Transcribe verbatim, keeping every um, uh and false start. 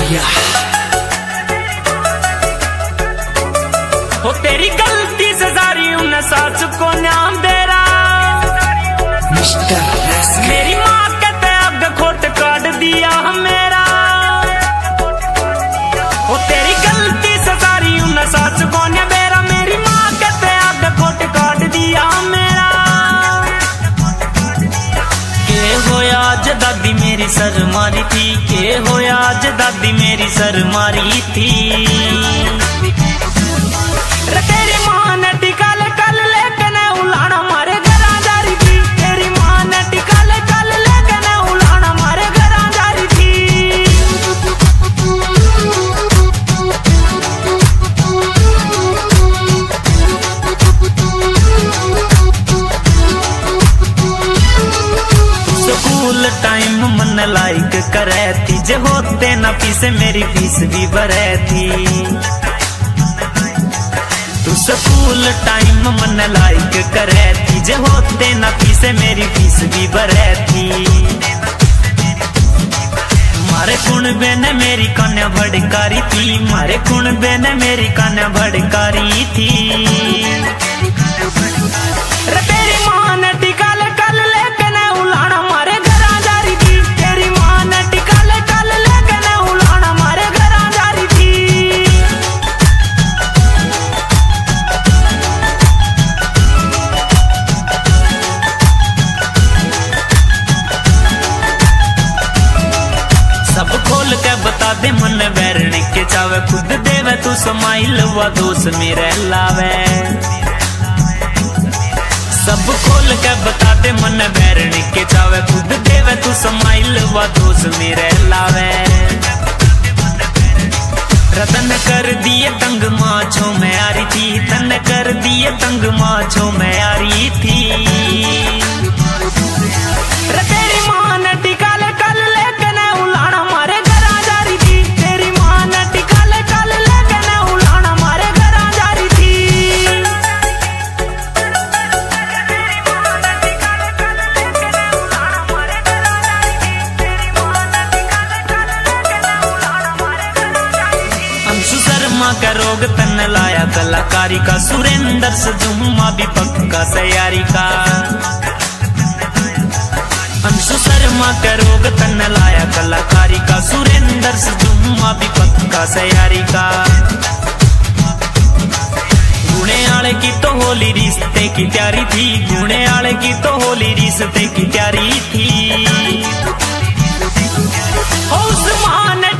भैया। हो तेरी गलती से सारी उन्हें सास को नाम दे रहा मिस्टर मेरी माँ कहते अब खोट काट दिया मेरा। हो तेरी गलती से सारी उन्हें सास को ने मेरा मेरी माँ कहते अब खोट काट दिया मेरा। के होया आज दादी मेरी सर मारी थी, के होया आज दादी मेरी सर मारी थी। तेरी माँ ने टिका ले कल लेके ने उलाना मारे घरा जा रही थी। तेरी माँ ने टिका ले कल लेके ने उलाना मारे घरा जा रही थी। स्कूल टाइम मन लाइक करे थी, जे होते ना पीसे मेरी फीस भी भरे थी। तू स्कूल टाइम मन लाइक करे थी, जे होते ना पीसे मेरी फीस भी भरे थी। मारे कुणबे ने मेरी कन्या भड़कारी थी, मारे कुणबे ने मेरी कन्या भड़कारी थी। रे तेरी माँ ने टिका ले कल लेके ने उलाना मारे घरा जा रही थी। तेरी माँ ने टिका ले कल लेके ने उलाना मारे घरा जा रही थी। सब खोल के बता दे मन बैरने के चावे, खुद देवे तू समाइल व दोस्त मेरे लावे। सब खोल के बता दे मन बैरने के चावे, खुद देवे तू समाइल व दोस्त मेरे लावे। रतन कर दिए तंग माछो में आ रही थी, तन कर दिए तंग माछो में आ रही थी। तेरी माँ ने टिका ले कल लेके ने उलाना मारे घरा जा रही थी। तेरी माँ ने टिका ले कल लेके ने उलाना मारे घरा जा रही थी। अंशु शर्मा का रोग तन लाया कलाकारी का, सुरेंद्र से जुम्मा भी पक्का सयारी का। अंशु शर्मा का रोग तन लाया कलाकारी का, सुरेंद्र से जुम्मा भी पक्का सयारी का। गुणे आले की तो होली रिश्ते की तैयारी थी, गुणे आले की तो होली रिश्ते की तैयारी थी। उस मां ने